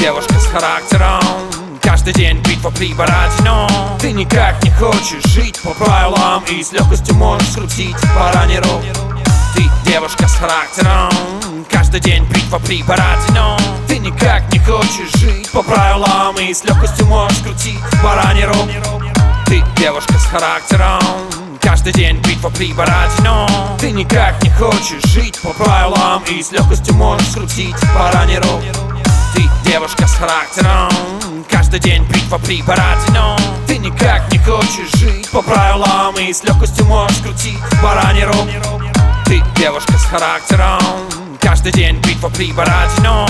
девушка с характером, каждый день битва при параде, но ты никак не хочешь жить по правилам и с легкостью можешь скрутить баранеру. Ты девушка с характером, каждый день битва при параде, но ты никак не хочешь жить по правилам и с легкостью можешь скрутить баранеру. Ты девушка с характером, каждый день битва при параде, но ты никак не хочешь жить по правилам и с легкостью можешь скрутить баранеру. Ты девушка с характером, каждый день битва при параде, но ты никак не хочешь жить по правилам и с легкостью можешь скрутить баранеру. Ты девушка с характером, каждый день битва при параде, но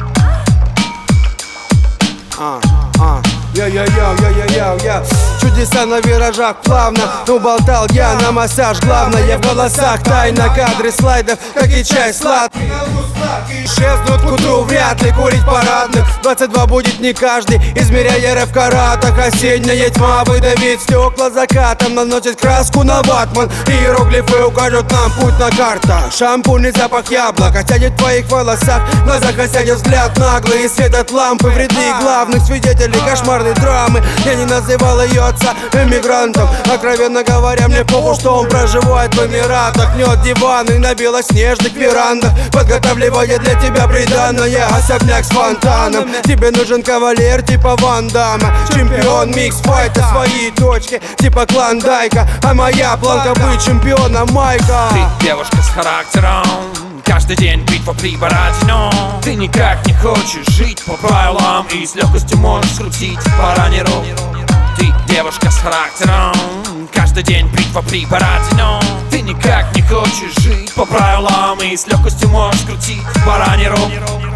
Йо-йо-йо-йо-йо-йо. Чудеса на виражах плавно уболтал я на массаж. Главное в голосах тайна, кадры слайдов, как и чай сладкий. Исчезнут к утру, вряд ли курить парадных. 22 будет не каждый, измеряя РФ в каратах. Осенняя тьма выдавит стекла закатом, наносит краску на ватман. Иероглифы укажут нам путь на карта. Шампунь и запах яблок осядет в твоих волосах. В глазах осядет взгляд наглый, и свет от лампы в ряды главных свидетелей кошмарной драмы. Я не называл ее отца эмигрантом. Откровенно говоря, мне похуй, что он проживает в Эмиратах. Гнет диваны на белоснежных верандах, подготавливая для тебя приданное. Особняк с фонтаном. Тебе нужен кавалер типа Ван Дамма, чемпион микс-файта, свои точки типа Клондайка. А моя планка быть чемпионом Майка. Ты девушка с характером, каждый день битва при параде, но ты никак не хочешь жить по правилам и с легкостью можешь скрутить баранеру. Ты девушка с характером, каждый день битва при параде, но ты никак не хочешь жить по правилам и с легкостью можешь скрутить баранеру.